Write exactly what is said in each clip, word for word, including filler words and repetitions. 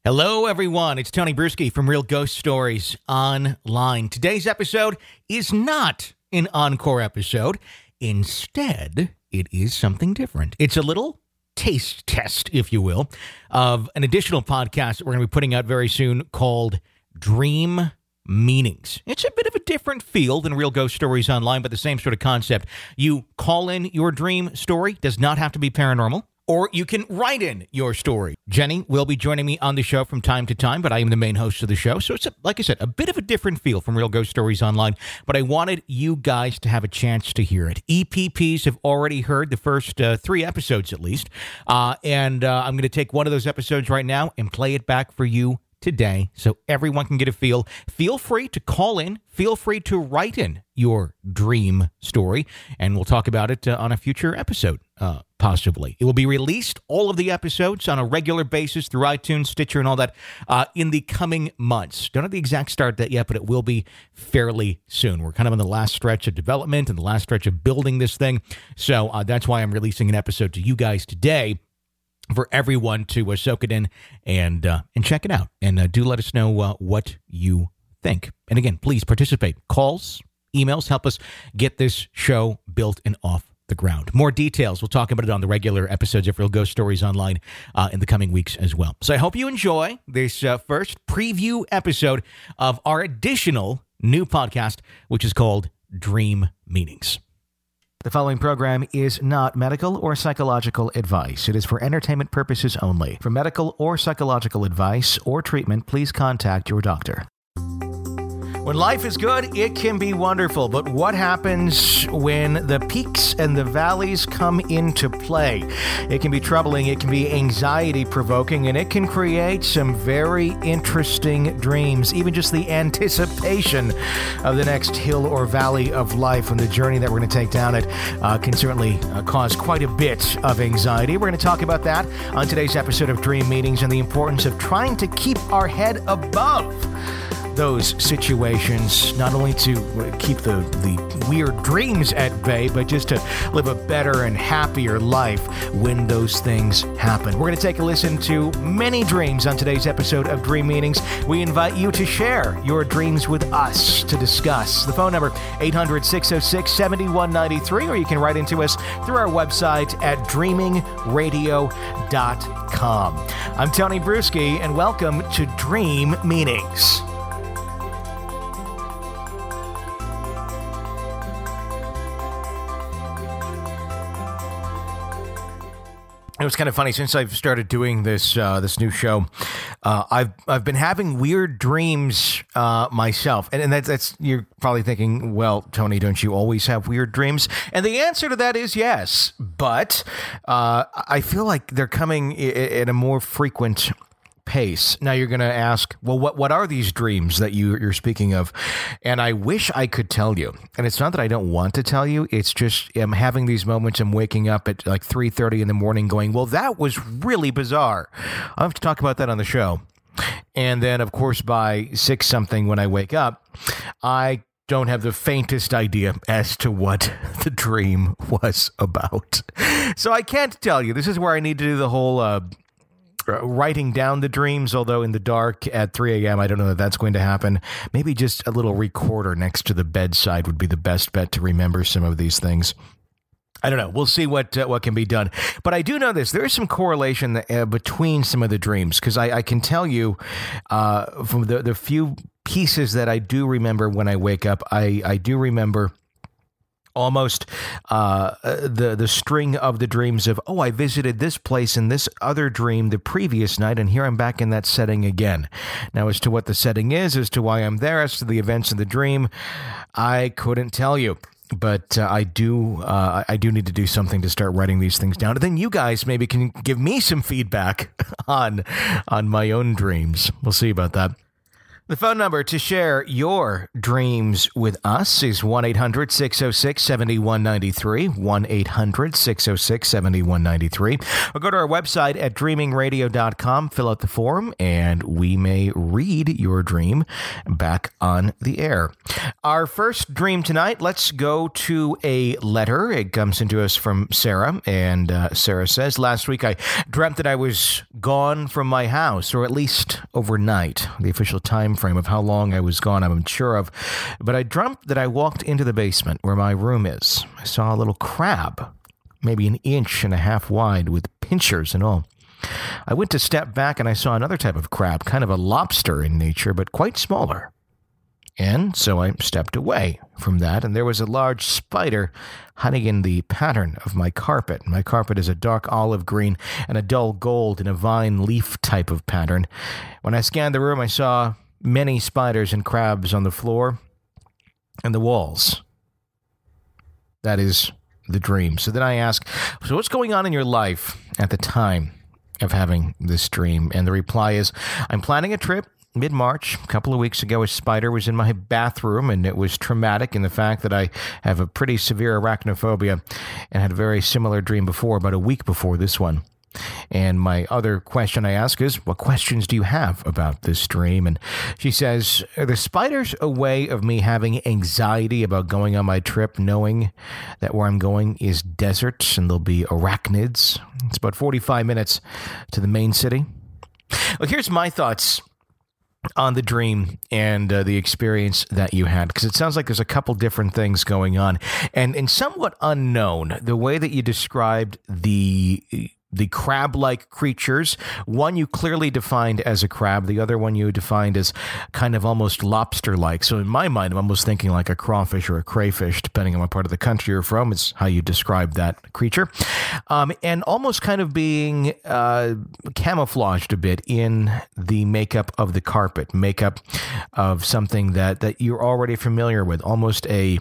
Hello, everyone. It's Tony Bruschi from Real Ghost Stories Online. Today's episode is not an encore episode. Instead, it is something different. It's a little taste test, if you will, of an additional podcast that we're going to be putting out very soon called Dream Meanings. It's a bit of a different feel than Real Ghost Stories Online, but the same sort of concept. You call in your dream story. Does not have to be paranormal. Or you can write in your story. Jenny will be joining me on the show from time to time, but I am the main host of the show. So it's, a, like I said, a bit of a different feel from Real Ghost Stories Online, but I wanted you guys to have a chance to hear it. E P Ps have already heard the first uh, three episodes at least, uh, and uh, I'm going to take one of those episodes right now and play it back for you today so everyone can get a feel. Feel free to call in. Feel free to write in your dream story, and we'll talk about it uh, on a future episode, uh, possibly. It will be released, all of the episodes, on a regular basis through iTunes, Stitcher, and all that uh, in the coming months. Don't have the exact start date yet, but it will be fairly soon. We're kind of in the last stretch of development and the last stretch of building this thing, so uh, that's why I'm releasing an episode to you guys today, for everyone to uh, soak it in and uh, and check it out. And uh, do let us know uh, what you think. And again, please participate. Calls, emails, help us get this show built and off the ground. More details, we'll talk about it on the regular episodes of Real Ghost Stories Online uh, in the coming weeks as well. So I hope you enjoy this uh, first preview episode of our additional new podcast, which is called Dream Meanings. The following program is not medical or psychological advice. It is for entertainment purposes only. For medical or psychological advice or treatment, please contact your doctor. When life is good, it can be wonderful, but what happens when the peaks and the valleys come into play? It can be troubling, it can be anxiety-provoking, and it can create some very interesting dreams. Even just the anticipation of the next hill or valley of life and the journey that we're going to take down it uh, can certainly uh, cause quite a bit of anxiety. We're going to talk about that on today's episode of Dream Meanings and the importance of trying to keep our head above those situations, not only to keep the, the weird dreams at bay, but just to live a better and happier life when those things happen. We're going to take a listen to many dreams on today's episode of Dream Meanings. We invite you to share your dreams with us to discuss. The phone number, eight hundred, six oh six, seven one nine three, or you can write into us through our website at dreaming radio dot com. I'm Tony Bruschi, and welcome to Dream Meanings. It was kind of funny since I've started doing this uh, this new show. Uh, I've I've been having weird dreams uh, myself, and, and that's that's you're probably thinking, well, Tony, don't you always have weird dreams? And the answer to that is yes, but uh, I feel like they're coming at a more frequent pace. Now you're going to ask, well, what what are these dreams that you, you're speaking of? And I wish I could tell you. And it's not that I don't want to tell you. It's just I'm having these moments. I'm waking up at like three thirty in the morning going, well, that was really bizarre. I'll have to talk about that on the show. And then, of course, by six something when I wake up, I don't have the faintest idea as to what the dream was about. So I can't tell you. This is where I need to do the whole uh, writing down the dreams, although in the dark at three a.m., I don't know that that's going to happen. Maybe just a little recorder next to the bedside would be the best bet to remember some of these things. I don't know. We'll see what uh, what can be done. But I do know this. There is some correlation that, uh, between some of the dreams, because I, I can tell you uh, from the, the few pieces that I do remember when I wake up, I, I do remember almost uh, the the string of the dreams of, oh, I visited this place in this other dream the previous night, and here I'm back in that setting again. Now, as to what the setting is, as to why I'm there, as to the events of the dream, I couldn't tell you. But uh, I do uh, I do need to do something to start writing these things down. And then you guys maybe can give me some feedback on on my own dreams. We'll see about that. The phone number to share your dreams with us is one eight hundred six oh six seven one nine three, one eight hundred six oh six seven one nine three, or go to our website at dreaming radio dot com, fill out the form, and we may read your dream back on the air. Our first dream tonight, let's go to a letter. It comes into us from Sarah, and uh, Sarah says, last week I dreamt that I was gone from my house, or at least overnight. The official time frame of how long I was gone I'm unsure of, but I dreamt that I walked into the basement where my room is. I saw a little crab, maybe an inch and a half wide, with pincers and all. I went to step back and I saw another type of crab, kind of a lobster in nature, but quite smaller. And so I stepped away from that, and there was a large spider hiding in the pattern of my carpet. My carpet is a dark olive green and a dull gold in a vine leaf type of pattern. When I scanned the room, I saw many spiders and crabs on the floor and the walls. That is the dream. So then I ask, so what's going on in your life at the time of having this dream? And the reply is, I'm planning a trip mid-March. A couple of weeks ago, a spider was in my bathroom, and it was traumatic in the fact that I have a pretty severe arachnophobia and had a very similar dream before, about a week before this one. And my other question I ask is, what questions do you have about this dream? And she says, are the spiders a way of me having anxiety about going on my trip, knowing that where I'm going is desert and there'll be arachnids? It's about forty-five minutes to the main city. Well, here's my thoughts on the dream and uh, the experience that you had, because it sounds like there's a couple different things going on. And, and somewhat unknown, the way that you described the the crab-like creatures, one you clearly defined as a crab, the other one you defined as kind of almost lobster-like. So in my mind, I'm almost thinking like a crawfish or a crayfish, depending on what part of the country you're from. It's how you describe that creature. Um, and almost kind of being uh, camouflaged a bit in the makeup of the carpet, makeup of something that, that you're already familiar with, almost a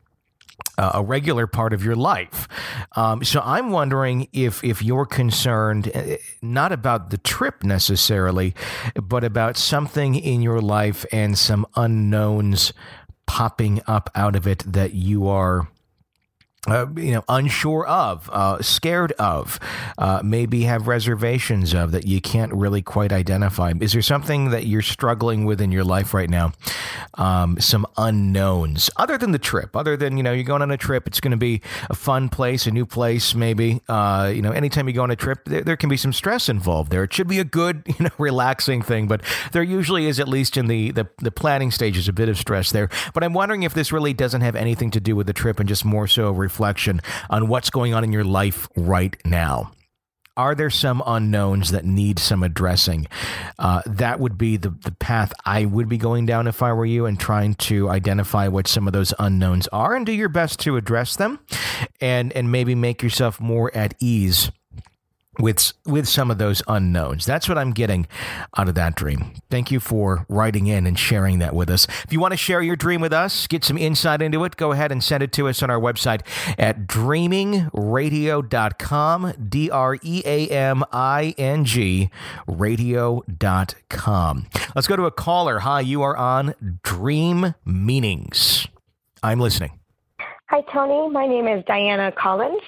Uh, a regular part of your life. Um, so I'm wondering if if you're concerned uh, not about the trip necessarily, but about something in your life and some unknowns popping up out of it that you are Uh, you know, unsure of, uh, scared of, uh, maybe have reservations of, that you can't really quite identify. Is there something that you're struggling with in your life right now? Um, some unknowns, other than the trip, other than, you know, you're going on a trip, it's going to be a fun place, a new place, maybe. Uh, you know, anytime you go on a trip, there, there can be some stress involved there. It should be a good, you know, relaxing thing, but there usually is, at least in the, the, the planning stages, a bit of stress there. But I'm wondering if this really doesn't have anything to do with the trip and just more so reflection on what's going on in your life right now. Are there some unknowns that need some addressing? Uh, that would be the, the path I would be going down if I were you, and trying to identify what some of those unknowns are and do your best to address them, and, and maybe make yourself more at ease with with some of those unknowns. That's what I'm getting out of that dream. Thank you for writing in and sharing that with us. If you want to share your dream with us, get some insight into it, go ahead and send it to us on our website at dreaming radio dot com, D R E A M I N G, radio dot com. Let's go to a caller. Hi, you are on Dream Meanings. I'm listening. Hi, Tony. My name is Diana Collins.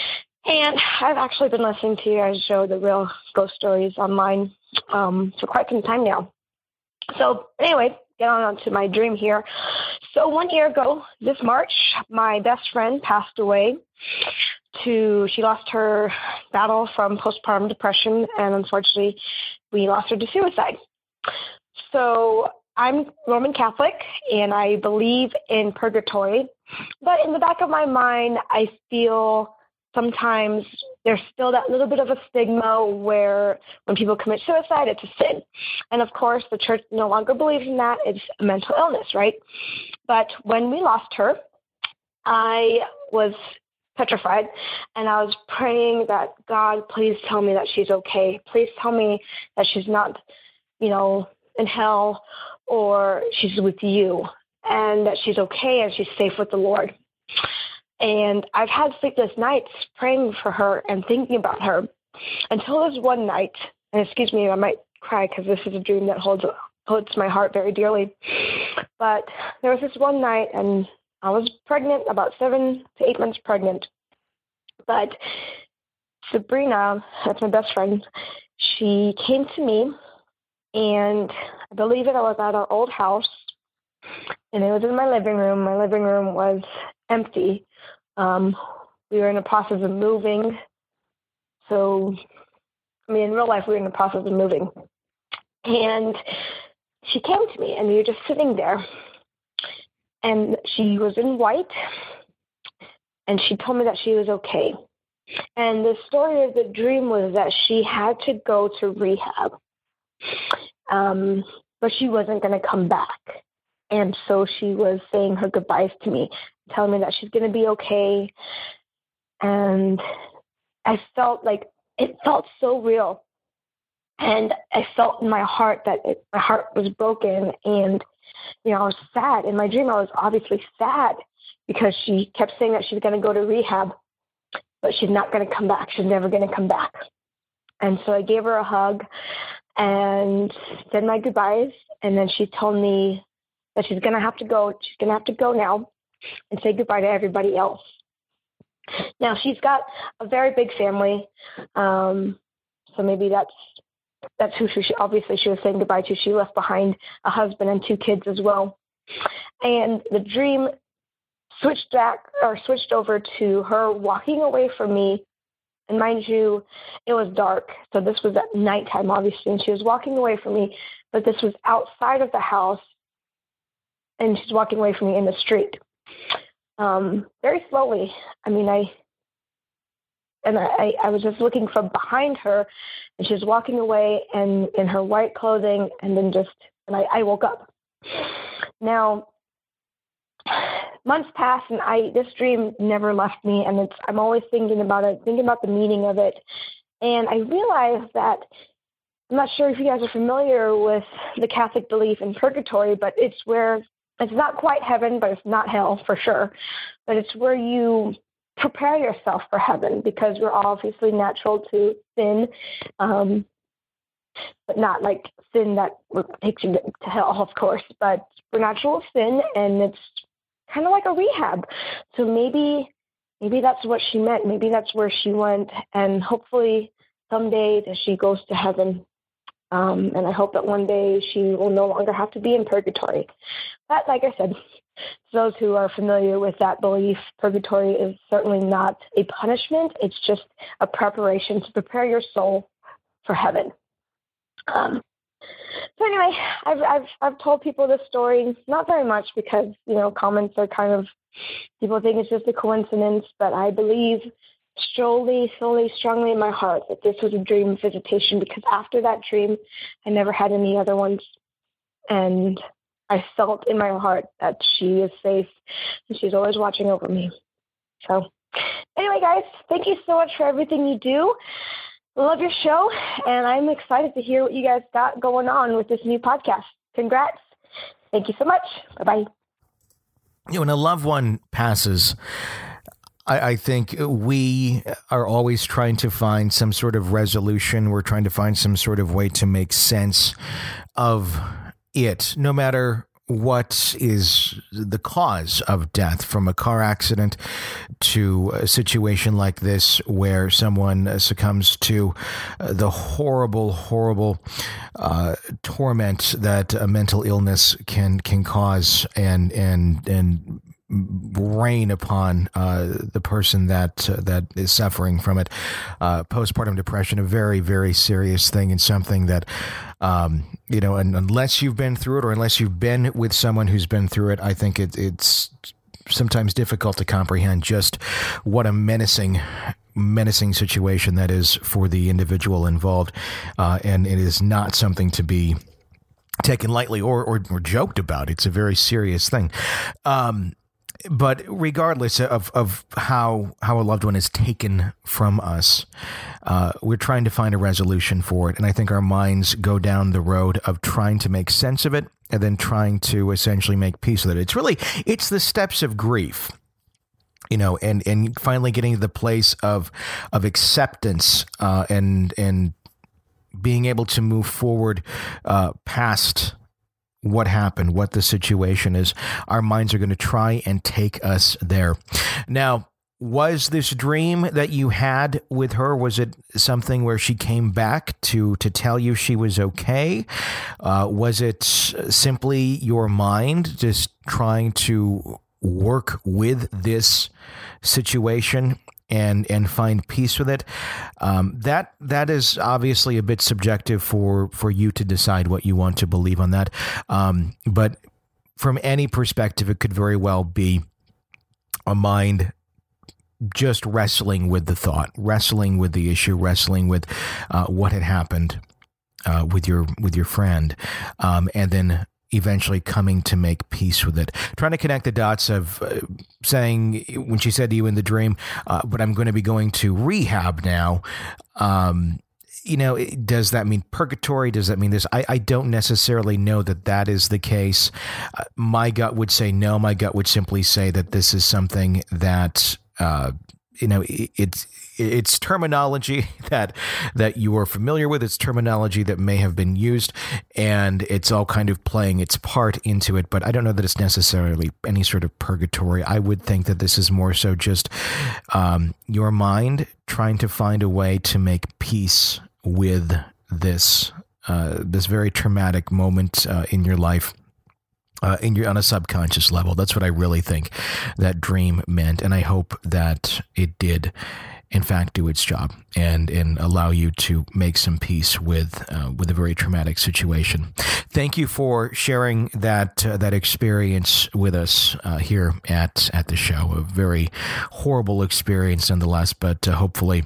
And I've actually been listening to your show, The Real Ghost Stories, online um, for quite some time now. So anyway, get on to my dream here. So one year ago, this March, my best friend passed away. To she lost her battle from postpartum depression, and unfortunately, we lost her to suicide. So I'm Roman Catholic, and I believe in purgatory. But in the back of my mind, I feel sometimes there's still that little bit of a stigma where when people commit suicide, it's a sin. And of course, the church no longer believes in that. It's a mental illness, right? But when we lost her, I was petrified, and I was praying that, God, please tell me that she's okay. Please tell me that she's not, you know, in hell, or she's with you, and that she's okay and she's safe with the Lord. And I've had sleepless nights praying for her and thinking about her until this one night, and excuse me, I might cry because this is a dream that holds holds my heart very dearly. But there was this one night, and I was pregnant, about seven to eight months pregnant. But Sabrina, that's my best friend, she came to me, and I believe it, I was at our old house, and it was in my living room. My living room was empty. Um, we were in the process of moving. So, I mean, in real life, we were in the process of moving. And she came to me, and we were just sitting there. And she was in white, and she told me that she was okay. And the story of the dream was that she had to go to rehab, um, but she wasn't going to come back. And so she was saying her goodbyes to me, telling me that she's going to be okay. And I felt like it felt so real. And I felt in my heart that it, my heart was broken. And, you know, I was sad. In my dream, I was obviously sad because she kept saying that she's going to go to rehab, but she's not going to come back. She's never going to come back. And so I gave her a hug and said my goodbyes. And then she told me that she's going to have to go. She's going to have to go now and say goodbye to everybody else. Now, she's got a very big family. Um, so maybe that's that's who she, obviously she was saying goodbye to. She left behind a husband and two kids as well. And the dream switched back or switched over to her walking away from me. And mind you, it was dark. So this was at nighttime, obviously. And she was walking away from me, but this was outside of the house. And she's walking away from me in the street. Um, very slowly. I mean, I, and I, I was just looking from behind her, and she was walking away and in her white clothing, and then just, and I, I woke up. Now, months passed, and I, this dream never left me, and it's, I'm always thinking about it, thinking about the meaning of it. And I realized that, I'm not sure if you guys are familiar with the Catholic belief in purgatory, but it's where, it's not quite heaven, but it's not hell for sure. But it's where you prepare yourself for heaven, because we're obviously natural to sin, um, but not like sin that takes you to hell, of course. But we're natural sin, and it's kind of like a rehab. So maybe, maybe that's what she meant. Maybe that's where she went, and hopefully someday that she goes to heaven. Um, and I hope that one day she will no longer have to be in purgatory. But like I said, those who are familiar with that belief, purgatory is certainly not a punishment. It's just a preparation to prepare your soul for heaven. Um, so anyway, I've, I've, I've told people this story, not very much because, you know, comments are kind of, people think it's just a coincidence, but I believe slowly, slowly, strongly in my heart that this was a dream visitation, because after that dream, I never had any other ones. And I felt in my heart that she is safe, and she's always watching over me. So anyway, guys, thank you so much for everything you do. Love your show, and I'm excited to hear what you guys got going on with this new podcast. Congrats. Thank you so much. Bye-bye. You know, when a loved one passes, I, I think we are always trying to find some sort of resolution. We're trying to find some sort of way to make sense of it, no matter what is the cause of death, from a car accident to a situation like this where someone succumbs to the horrible, horrible uh, torment that a mental illness can can cause and and and rain upon uh, the person that uh, that is suffering from it. Uh, postpartum depression, a very, very serious thing, and something that, um, you know, and unless you've been through it, or unless you've been with someone who's been through it, I think it, it's sometimes difficult to comprehend just what a menacing menacing situation that is for the individual involved. Uh, and it is not something to be taken lightly or, or, or joked about. It's a very serious thing. Um, But regardless of, of how how a loved one is taken from us, uh, we're trying to find a resolution for it. And I think our minds go down the road of trying to make sense of it and then trying to essentially make peace with it. It's really, it's the steps of grief, you know, and, and finally getting to the place of of acceptance uh, and and being able to move forward uh, past what happened, what the situation is. Our minds are going to try and take us there. Now, was this dream that you had with her, was it something where she came back to, to tell you she was okay? Uh, was it simply your mind just trying to work with this situation and and find peace with it? Um, that that is obviously a bit subjective for, for you to decide what you want to believe on that. Um, but from any perspective, it could very well be a mind just wrestling with the thought, wrestling with the issue, wrestling with uh, what had happened uh, with your with your friend, um, and then eventually coming to make peace with it. Trying to connect the dots of uh, saying, when she said to you in the dream, uh, but I'm going to be going to rehab now. Um, you know, does that mean purgatory? Does that mean this? I, I don't necessarily know that that is the case. Uh, my gut would say no. My gut would simply say that this is something that, uh, you know, it, it's it's terminology that that you are familiar with. It's terminology that may have been used, and it's all kind of playing its part into it. But I don't know that it's necessarily any sort of purgatory. I would think that this is more so just um, your mind trying to find a way to make peace with this uh, this very traumatic moment uh, in your life. Uh, in your, on a subconscious level. That's what I really think that dream meant. And I hope that it did, in fact, do its job and, and allow you to make some peace with uh, with a very traumatic situation. Thank you for sharing that uh, that experience with us uh, here at, at the show. A very horrible experience nonetheless, but uh, hopefully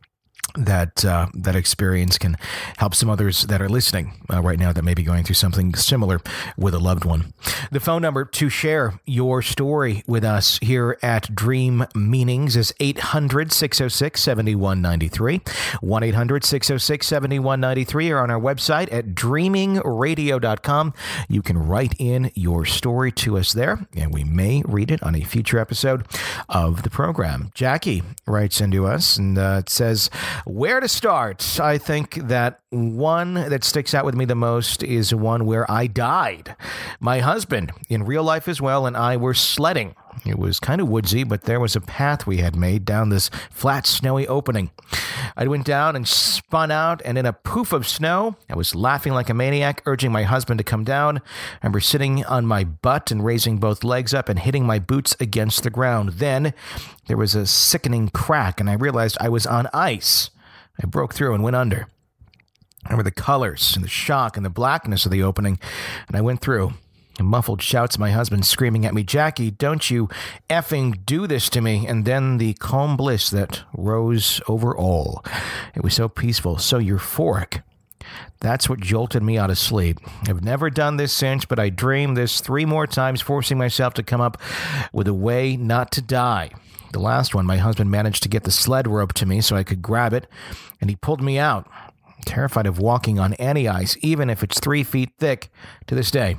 that uh, that experience can help some others that are listening uh, right now that may be going through something similar with a loved one. The phone number to share your story with us here at Dream Meanings is eight hundred, six oh six, seven one nine three, one eight hundred, six oh six, seven one nine three, or on our website at dreaming radio dot com. You can write in your story to us there, and we may read it on a future episode of the program. Jackie writes into us, and uh, it says, where to start? I think that one that sticks out with me the most is one where I died. My husband, in real life as well, and I were sledding. It was kind of woodsy, but there was a path we had made down this flat, snowy opening. I went down and spun out, and in a poof of snow, I was laughing like a maniac, urging my husband to come down. I remember sitting on my butt and raising both legs up and hitting my boots against the ground. Then there was a sickening crack, and I realized I was on ice. I broke through and went under. I remember the colors and the shock and the blackness of the opening, and I went through. And muffled shouts of my husband screaming at me, Jackie, don't you effing do this to me. And then the calm bliss that rose over all. It was so peaceful, so euphoric. That's what jolted me out of sleep. I've never done this since, but I dreamed this three more times, forcing myself to come up with a way not to die. The last one, my husband managed to get the sled rope to me so I could grab it, and he pulled me out. I'm terrified of walking on any ice, even if it's three feet thick, to this day.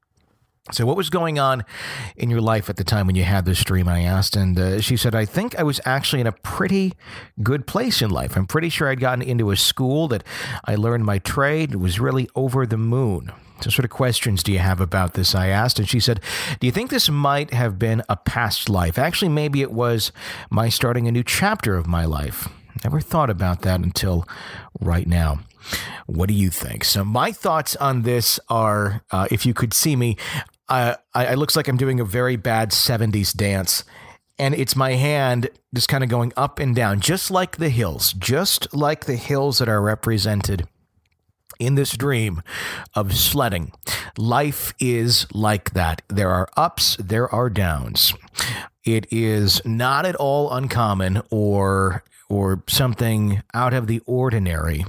So what was going on in your life at the time when you had this dream, I asked, and uh, she said, I think I was actually in a pretty good place in life. I'm pretty sure I'd gotten into a school that I learned my trade. It was really over the moon. So what sort of questions do you have about this, I asked, and she said, do you think this might have been a past life? Actually, maybe it was my starting a new chapter of my life. Never thought about that until right now. What do you think? So my thoughts on this are, uh, if you could see me, uh, I, it looks like I'm doing a very bad seventies dance. And it's my hand just kind of going up and down, just like the hills, just like the hills that are represented in this dream of sledding. Life is like that. There are ups, there are downs. It is not at all uncommon or or something out of the ordinary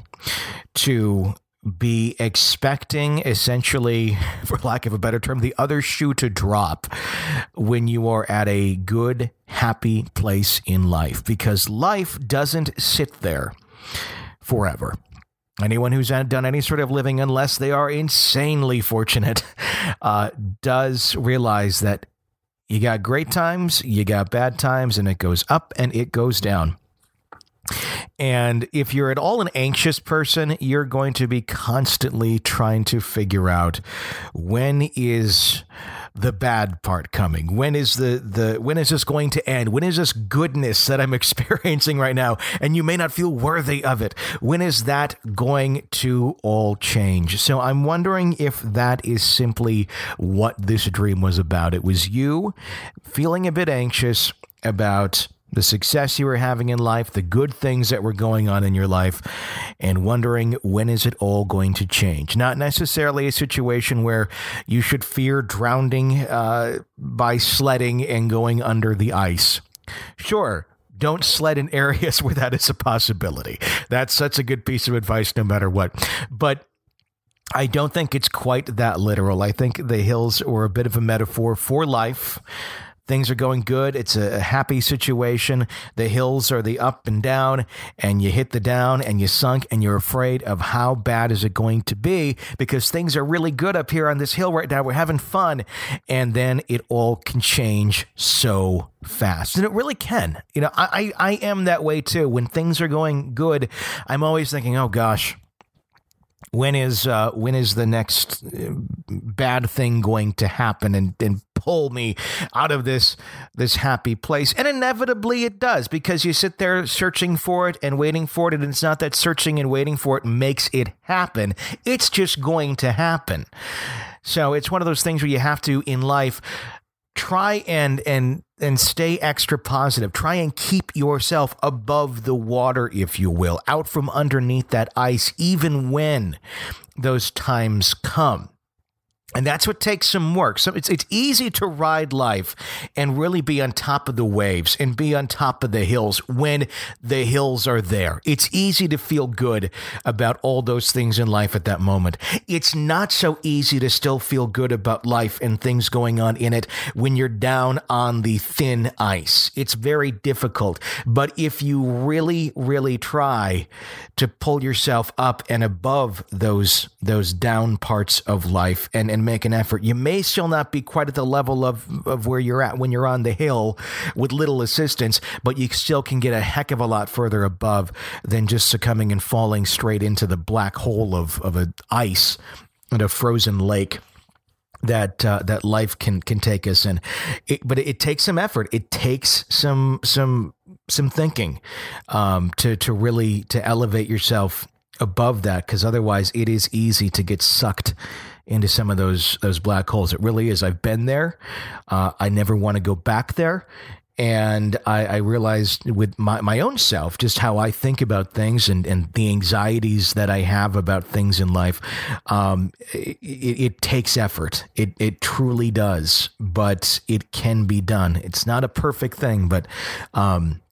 to be expecting, essentially, for lack of a better term, the other shoe to drop when you are at a good, happy place in life, because life doesn't sit there forever. Anyone who's done any sort of living, unless they are insanely fortunate, uh, does realize that you got great times, you got bad times, and it goes up and it goes down. And if you're at all an anxious person, you're going to be constantly trying to figure out when is the bad part coming? When is the, the when is this going to end? When is this goodness that I'm experiencing right now? And you may not feel worthy of it. When is that going to all change? So I'm wondering if that is simply what this dream was about. It was you feeling a bit anxious about the success you were having in life, the good things that were going on in your life, and wondering when is it all going to change. Not necessarily a situation where you should fear drowning uh, by sledding and going under the ice. Sure, don't sled in areas where that is a possibility. That's such a good piece of advice no matter what. But I don't think it's quite that literal. I think the hills were a bit of a metaphor for life. Things are going good. It's a happy situation. The hills are the up and down, and you hit the down and you sunk and you're afraid of how bad is it going to be because things are really good up here on this hill right now. We're having fun. And then it all can change so fast. And it really can. You know, I, I, I am that way too. When things are going good, I'm always thinking, oh gosh, when is uh, when is the next bad thing going to happen and, and pull me out of this this happy place? And inevitably it does, because you sit there searching for it and waiting for it, and it's not that searching and waiting for it makes it happen. It's just going to happen. So it's one of those things where you have to, in life, try and and and stay extra positive. Try and keep yourself above the water, if you will, out from underneath that ice, even when those times come. And that's what takes some work. So it's it's easy to ride life and really be on top of the waves and be on top of the hills when the hills are there. It's easy to feel good about all those things in life at that moment. It's not so easy to still feel good about life and things going on in it when you're down on the thin ice. It's very difficult. But if you really, really try to pull yourself up and above those those down parts of life and, and make an effort, you may still not be quite at the level of, of where you're at when you're on the hill with little assistance, but you still can get a heck of a lot further above than just succumbing and falling straight into the black hole of, of a ice and a frozen lake that uh, that life can can take us in. It, but it, it takes some effort. It takes some some some thinking um, to to really to elevate yourself above that, because otherwise it is easy to get sucked into some of those those black holes. It really is. I've been there. Uh, I never want to go back there. And I, I realized with my, my own self just how I think about things and, and the anxieties that I have about things in life. Um, it, it takes effort. It it truly does, but it can be done. It's not a perfect thing, but um,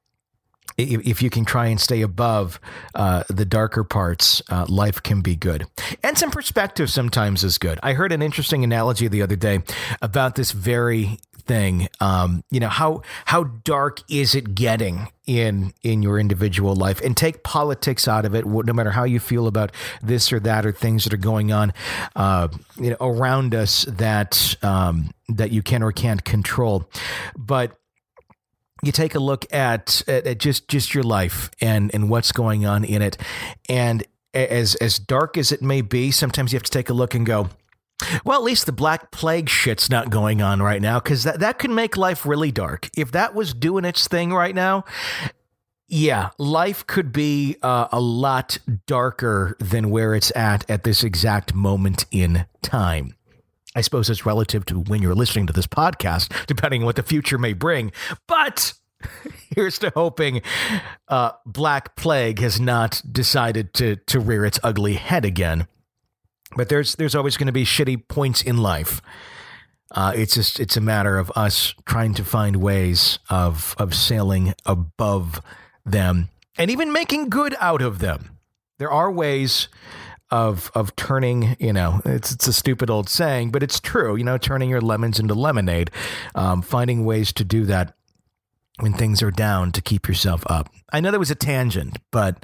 if, if you can try and stay above uh, the darker parts, uh, life can be good. And some perspective sometimes is good. I heard an interesting analogy the other day about this very thing. Um, you know, how how dark is it getting in in your individual life? And take politics out of it, no matter how you feel about this or that or things that are going on uh, you know, around us that um, that you can or can't control. But you take a look at, at, at just just your life and and what's going on in it, and as as dark as it may be, sometimes you have to take a look and go, well, at least the Black Plague shit's not going on right now, because that, that can make life really dark. If that was doing its thing right now, yeah, life could be uh, a lot darker than where it's at at this exact moment in time. I suppose it's relative to when you're listening to this podcast, depending on what the future may bring. But here's to hoping uh, Black Plague has not decided to to rear its ugly head again. But there's there's always going to be shitty points in life. Uh, it's just it's a matter of us trying to find ways of of sailing above them and even making good out of them. There are ways of of turning, you know, it's it's a stupid old saying, but it's true. You know, turning your lemons into lemonade, um, finding ways to do that when things are down to keep yourself up. I know that was a tangent, but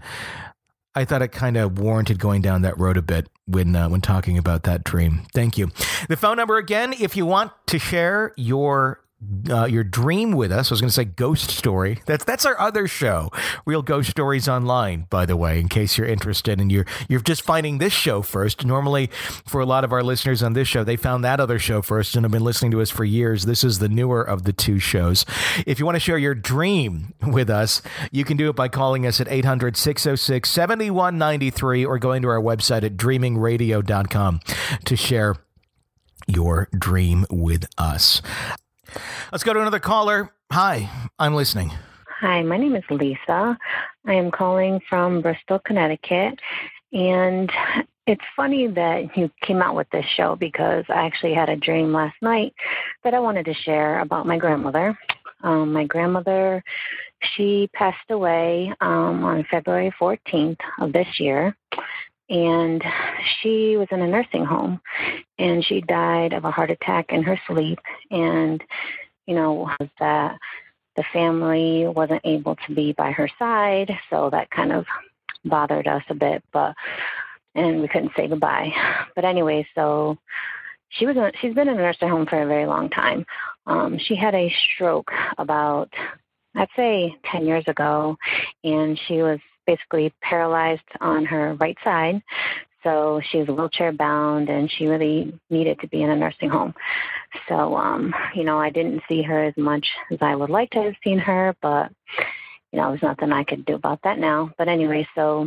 I thought it kind of warranted going down that road a bit when uh, when talking about that dream. Thank you. The phone number again, if you want to share your uh, your dream with us. I was going to say ghost story. That's that's our other show, Real Ghost Stories Online, by the way, in case you're interested and you're, you're just finding this show first. Normally, for a lot of our listeners on this show, they found that other show first and have been listening to us for years. This is the newer of the two shows. If you want to share your dream with us, you can do it by calling us at eight hundred, six oh six, seven one nine three or going to our website at dreaming radio dot com to share your dream with us. Let's go to another caller. Hi, I'm listening. Hi, my name is Lisa. I am calling from Bristol, Connecticut. And it's funny that you came out with this show because I actually had a dream last night that I wanted to share about my grandmother. Um, my grandmother, she passed away um, on February fourteenth of this year. And she was in a nursing home, and she died of a heart attack in her sleep. And, you know, that the family wasn't able to be by her side, so that kind of bothered us a bit. But and we couldn't say goodbye. But anyway, so she was. She's been in a nursing home for a very long time. Um, she had a stroke about, I'd say, ten years ago, and she was basically paralyzed on her right side. So she was wheelchair bound, and she really needed to be in a nursing home. So, um, you know, I didn't see her as much as I would like to have seen her, but, you know, there's nothing I could do about that now. But anyway, so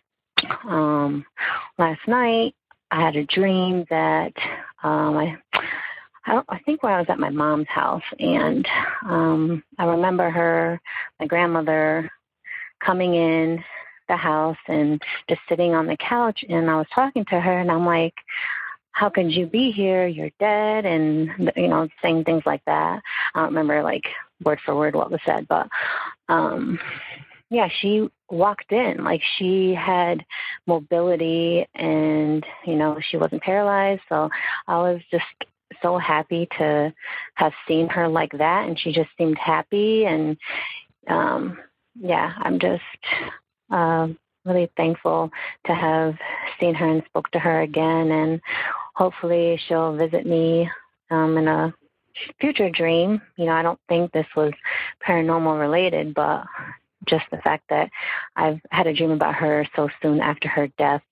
um, last night I had a dream that um, I, I, don't, I think when I was at my mom's house, and um, I remember her, my grandmother, coming in the house and just sitting on the couch, and I was talking to her, and I'm like, how could you be here? You're dead. And, you know, saying things like that. I don't remember, like, word for word what was said, but, um, yeah, she walked in. Like, she had mobility, and, you know, she wasn't paralyzed. So I was just so happy to have seen her like that, and she just seemed happy. And, um, yeah, I'm just uh, really thankful to have seen her and spoke to her again, and hopefully she'll visit me um, in a future dream. You know, I don't think this was paranormal related, but just the fact that I've had a dream about her so soon after her death,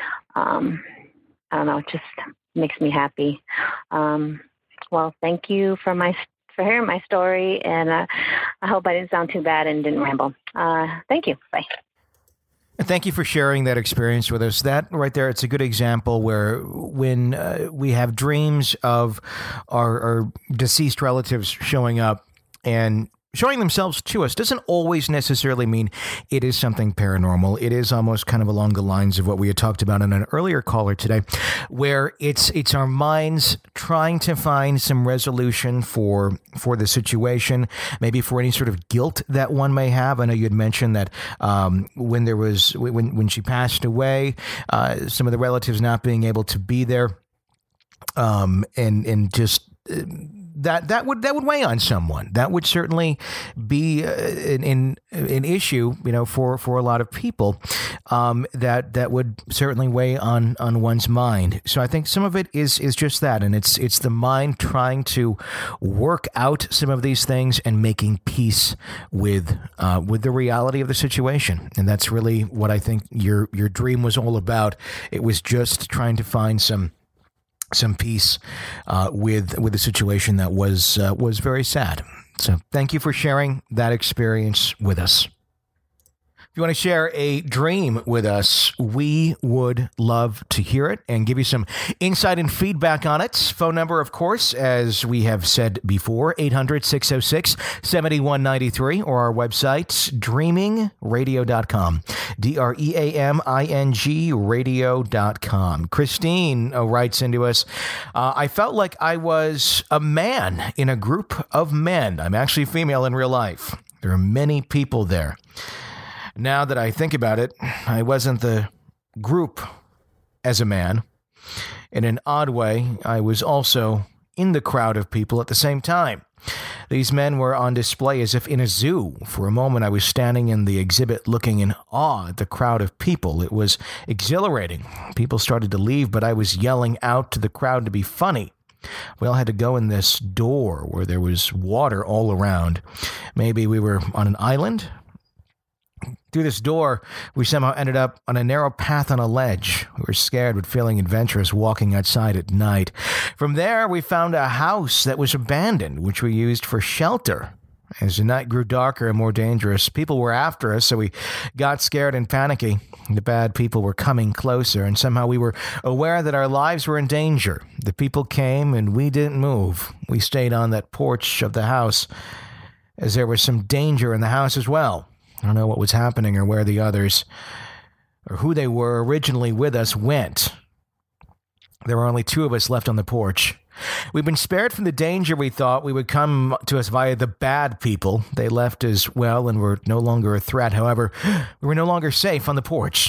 um, I don't know, it just makes me happy. Um, well, thank you for my for hearing my story, and uh, I hope I didn't sound too bad and didn't ramble. Uh, thank you. Bye. Thank you for sharing that experience with us. That right there, it's a good example where when uh, we have dreams of our, our deceased relatives showing up and showing themselves to us doesn't always necessarily mean it is something paranormal. It is almost kind of along the lines of what we had talked about in an earlier caller today, where it's it's our minds trying to find some resolution for for the situation, maybe for any sort of guilt that one may have. I know you had mentioned that um, when there was when when she passed away, uh, some of the relatives not being able to be there, um, and and just. Uh, That that would that would weigh on someone. That would certainly be uh, an, an an issue, you know, for, for a lot of people. Um, that that would certainly weigh on, on one's mind. So I think some of it is is just that, and it's it's the mind trying to work out some of these things and making peace with uh, with the reality of the situation. And that's really what I think your your dream was all about. It was just trying to find some. some peace uh, with with a situation that was uh, was very sad. So thank you for sharing that experience with us. If you want to share a dream with us, we would love to hear it and give you some insight and feedback on it. Phone number, of course, as we have said before, eight hundred, six oh six, seven one nine three, or our website, dreaming radio dot com, D R E A M I N G radio dot com. Christine uh, writes into us, uh, I felt like I was a man in a group of men. I'm actually female in real life. There are many people there. Now that I think about it, I wasn't the group as a man. In an odd way, I was also in the crowd of people at the same time. These men were on display as if in a zoo. For a moment, I was standing in the exhibit looking in awe at the crowd of people. It was exhilarating. People started to leave, but I was yelling out to the crowd to be funny. We all had to go in this door where there was water all around. Maybe we were on an island. Through this door, we somehow ended up on a narrow path on a ledge. We were scared but feeling adventurous walking outside at night. From there, we found a house that was abandoned, which we used for shelter. As the night grew darker and more dangerous, people were after us, so we got scared and panicky. The bad people were coming closer, and somehow we were aware that our lives were in danger. The people came, and we didn't move. We stayed on that porch of the house, as there was some danger in the house as well. I don't know what was happening or where the others, or who they were originally with us, went. There were only two of us left on the porch. We've been spared from the danger we thought we would come to us via the bad people. They left as well and were no longer a threat. However, we were no longer safe on the porch.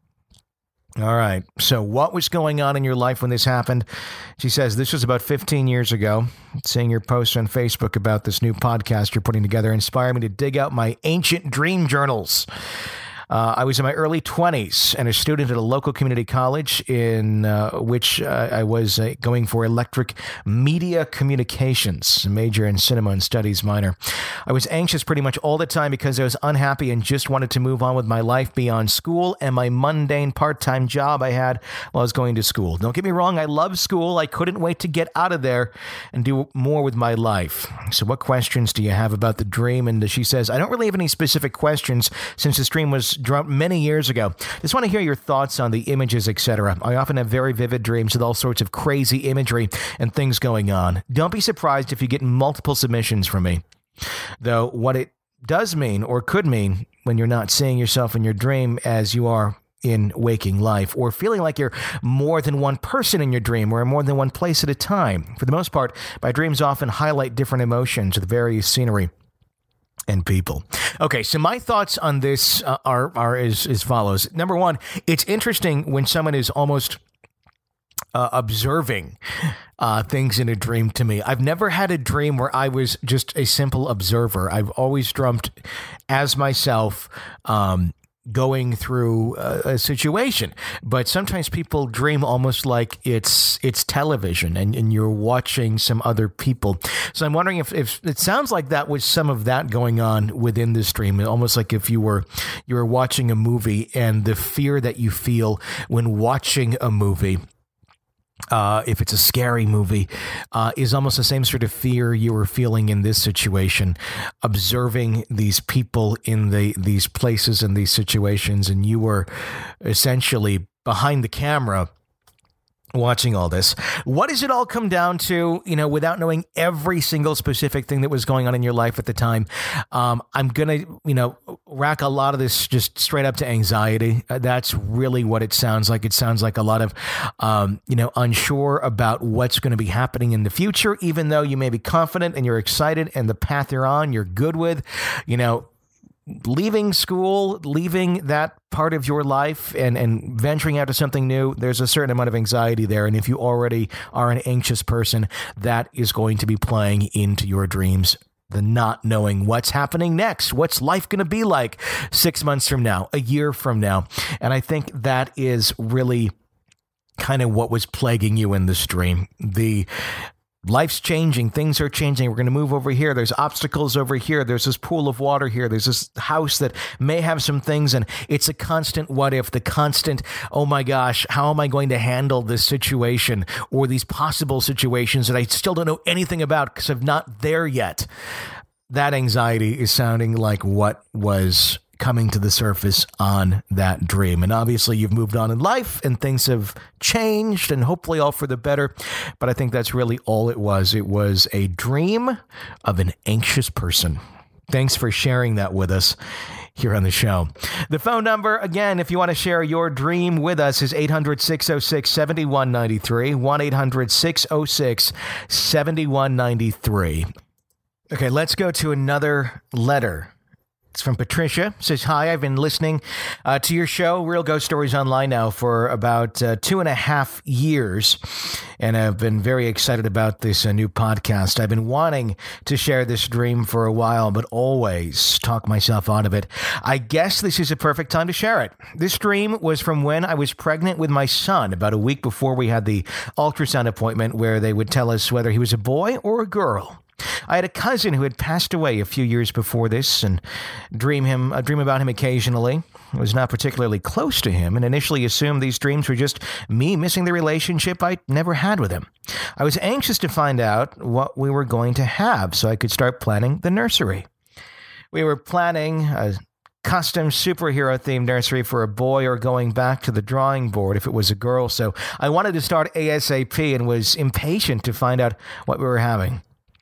All right. So what was going on in your life when this happened? She says, this was about fifteen years ago. Seeing your post on Facebook about this new podcast you're putting together inspired me to dig out my ancient dream journals. Uh, I was in my early twenties and a student at a local community college in uh, which uh, I was uh, going for electric media communications, a major in cinema and studies minor. I was anxious pretty much all the time because I was unhappy and just wanted to move on with my life beyond school and my mundane part-time job I had while I was going to school. Don't get me wrong, I love school. I couldn't wait to get out of there and do more with my life. So what questions do you have about the dream? And she says, I don't really have any specific questions since this dream was dreamt many years ago. Just want to hear your thoughts on the images, et cetera. I often have very vivid dreams with all sorts of crazy imagery and things going on. Don't be surprised if you get multiple submissions from me. Though what it does mean or could mean when you're not seeing yourself in your dream as you are in waking life, or feeling like you're more than one person in your dream or more than one place at a time. For the most part, my dreams often highlight different emotions with various scenery and people. Okay, so my thoughts on this uh, are are as, as follows. Number one, it's interesting when someone is almost uh, observing uh, things in a dream to me. I've never had a dream where I was just a simple observer. I've always dreamt as myself, um, going through a, a situation. But sometimes people dream almost like it's it's television and, and you're watching some other people. So I'm wondering if, if it sounds like that was some of that going on within this dream, almost like if you were you were watching a movie and the fear that you feel when watching a movie, Uh, if it's a scary movie, uh, is almost the same sort of fear you were feeling in this situation, observing these people in the these places and these situations, and you were essentially behind the camera watching all this. What does it all come down to, you know, without knowing every single specific thing that was going on in your life at the time? Um, I'm going to, you know, rack a lot of this just straight up to anxiety. Uh, that's really what it sounds like. It sounds like a lot of, um, you know, unsure about what's going to be happening in the future, even though you may be confident and you're excited and the path you're on, you're good with, you know, leaving school, leaving that part of your life and, and venturing out to something new, there's a certain amount of anxiety there. And if you already are an anxious person, that is going to be playing into your dreams. The not knowing what's happening next. What's life going to be like six months from now, a year from now? And I think that is really kind of what was plaguing you in this dream. The life's changing. Things are changing. We're going to move over here. There's obstacles over here. There's this pool of water here. There's this house that may have some things. And it's a constant what if, the constant, oh my gosh, how am I going to handle this situation or these possible situations that I still don't know anything about because I'm not there yet? That anxiety is sounding like what was coming to the surface on that dream. And obviously you've moved on in life and things have changed and hopefully all for the better. But I think that's really all it was. It was a dream of an anxious person. Thanks for sharing that with us here on the show. The phone number, again, if you want to share your dream with us, is eight hundred, six oh six, seven one nine three, one eight hundred, six oh six, seven one nine three. Okay, let's go to another letter It's from Patricia. Says, hi, I've been listening uh, to your show, Real Ghost Stories Online, now for about uh, two and a half years. And I've been very excited about this uh, new podcast. I've been wanting to share this dream for a while, but always talk myself out of it. I guess this is a perfect time to share it. This dream was from when I was pregnant with my son, about a week before we had the ultrasound appointment where they would tell us whether he was a boy or a girl. I had a cousin who had passed away a few years before this, and dream him, I dream about him occasionally. I was not particularly close to him, and initially assumed these dreams were just me missing the relationship I never had with him. I was anxious to find out what we were going to have so I could start planning the nursery. We were planning a custom superhero-themed nursery for a boy, or going back to the drawing board if it was a girl, so I wanted to start ASAP and was impatient to find out what we were having.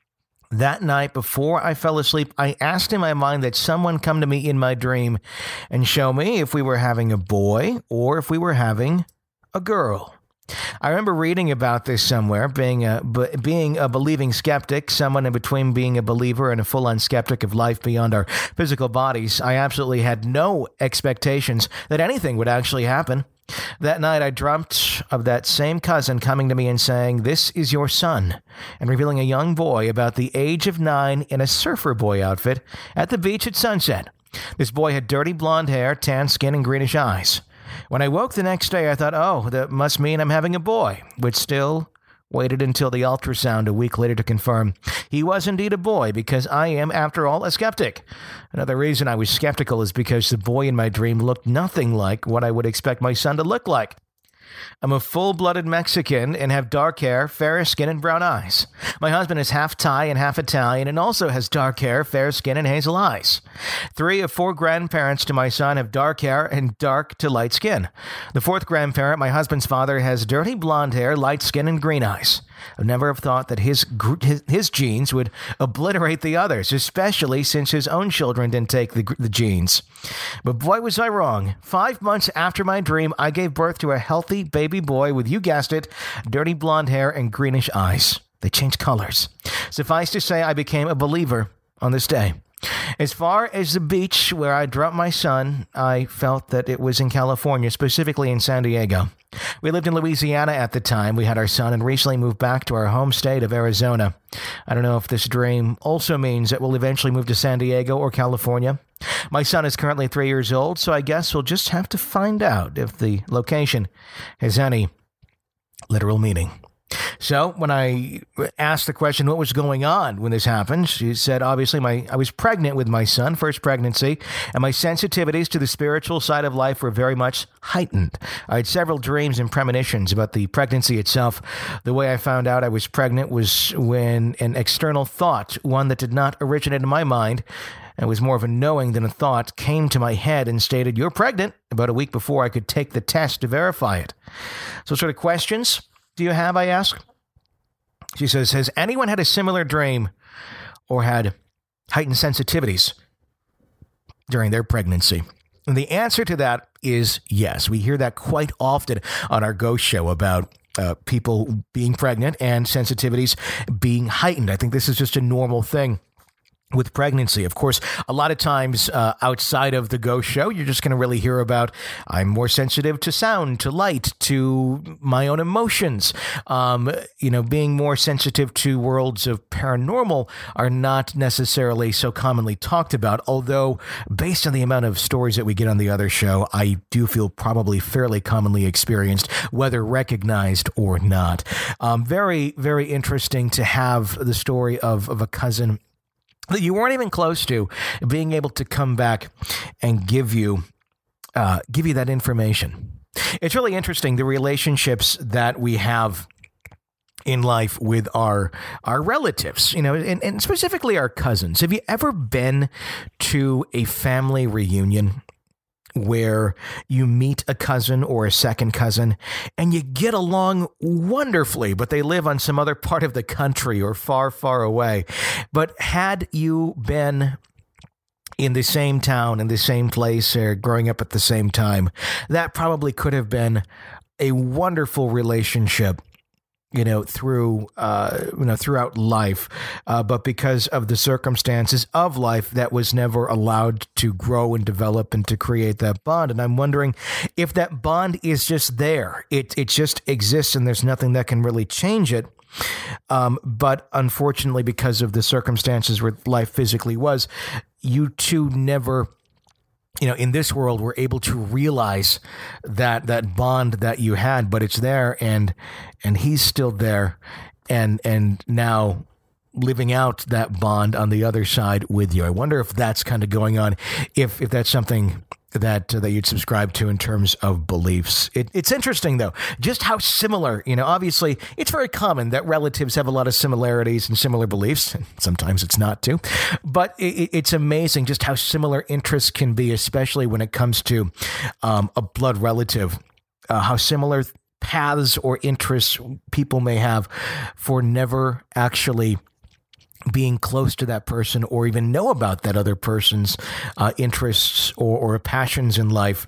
That night, before I fell asleep, I asked in my mind that someone come to me in my dream and show me if we were having a boy or if we were having a girl. I remember reading about this somewhere, being a, b- being a believing skeptic, someone in between being a believer and a full-on skeptic of life beyond our physical bodies. I absolutely had no expectations that anything would actually happen. That night, I dreamt of that same cousin coming to me and saying, "This is your son," and revealing a young boy about the age of nine in a surfer boy outfit at the beach at sunset. This boy had dirty blonde hair, tan skin, and greenish eyes. When I woke the next day, I thought, oh, that must mean I'm having a boy, which still waited until the ultrasound a week later to confirm he was indeed a boy, because I am, after all, a skeptic. Another reason I was skeptical is because the boy in my dream looked nothing like what I would expect my son to look like. I'm a full-blooded Mexican and have dark hair, fair skin, and brown eyes. My husband is half Thai and half Italian and also has dark hair, fair skin, and hazel eyes. Three of four grandparents to my son have dark hair and dark to light skin. The fourth grandparent, my husband's father, has dirty blonde hair, light skin, and green eyes. I'd never have thought that his, his his genes would obliterate the others, especially since his own children didn't take the, the genes. But boy, was I wrong. Five months after my dream, I gave birth to a healthy baby boy with, you guessed it, dirty blonde hair and greenish eyes. They changed colors. Suffice to say, I became a believer on this day. As far as the beach where I dropped my son, I felt that it was in California, specifically in San Diego. We lived in Louisiana at the time we had our son and recently moved back to our home state of Arizona. I don't know if this dream also means that we'll eventually move to San Diego or California. My son is currently three years old, so I guess we'll just have to find out if the location has any literal meaning. So when I asked the question what was going on when this happened, she said, obviously, my I was pregnant with my son, first pregnancy, and my sensitivities to the spiritual side of life were very much heightened. I had several dreams and premonitions about the pregnancy itself. The way I found out I was pregnant was when an external thought, one that did not originate in my mind, and was more of a knowing than a thought, came to my head and stated, "You're pregnant," about a week before I could take the test to verify it. So what sort of questions do you have, I ask? She says, has anyone had a similar dream or had heightened sensitivities during their pregnancy? And the answer to that is yes. We hear that quite often on our ghost show about uh, people being pregnant and sensitivities being heightened. I think this is just a normal thing with pregnancy. Of course, a lot of times uh, outside of the ghost show, you're just going to really hear about, I'm more sensitive to sound, to light, to my own emotions. Um, you know, being more sensitive to worlds of paranormal are not necessarily so commonly talked about, although based on the amount of stories that we get on the other show, I do feel probably fairly commonly experienced, whether recognized or not. Um, very, very interesting to have the story of, of a cousin that you weren't even close to being able to come back and give you uh, give you that information. It's really interesting, the relationships that we have in life with our our relatives, you know, and, and specifically our cousins. Have you ever been to a family reunion where you meet a cousin or a second cousin and you get along wonderfully, but they live on some other part of the country or far, far away? But had you been in the same town, in the same place, or growing up at the same time, that probably could have been a wonderful relationship you know, through, uh, you know, throughout life, uh, but because of the circumstances of life, that was never allowed to grow and develop and to create that bond. And I'm wondering if that bond is just there. It it just exists, and there's nothing that can really change it. Um, but unfortunately, because of the circumstances where life physically was, you two never, you know, in this world, were able to realize that that bond that you had, but it's there, and and he's still there, and and now living out that bond on the other side with you. I wonder if that's kind of going on, if if that's something that uh, that you'd subscribe to in terms of beliefs. It, it's interesting, though, just how similar, you know, obviously it's very common that relatives have a lot of similarities and similar beliefs. And sometimes it's not too, but it, it's amazing just how similar interests can be, especially when it comes to um, a blood relative, uh, how similar paths or interests people may have for never actually being close to that person or even know about that other person's uh, interests or, or passions in life,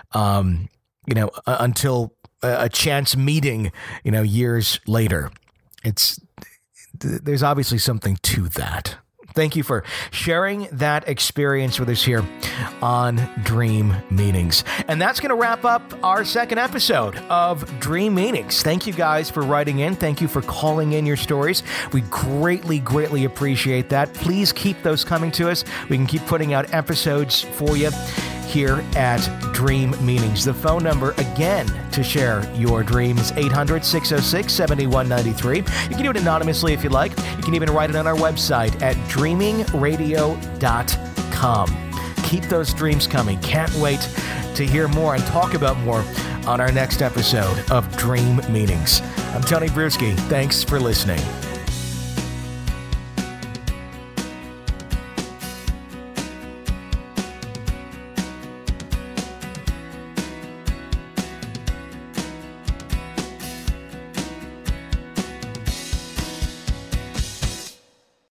um, you know, uh, until a, a chance meeting, you know, years later. It's th- there's obviously something to that. Thank you for sharing that experience with us here on Dream Meanings. And that's going to wrap up our second episode of Dream Meanings. Thank you guys for writing in. Thank you for calling in your stories. We greatly, greatly appreciate that. Please keep those coming to us. We can keep putting out episodes for you here at Dream Meanings. The phone number, again, to share your dreams, eight hundred, six oh six, seven one nine three. You can do it anonymously if you'd like. You can even write it on our website at dreaming radio dot com. Keep those dreams coming. Can't wait to hear more and talk about more on our next episode of Dream Meanings. I'm Tony Bruschi. Thanks for listening.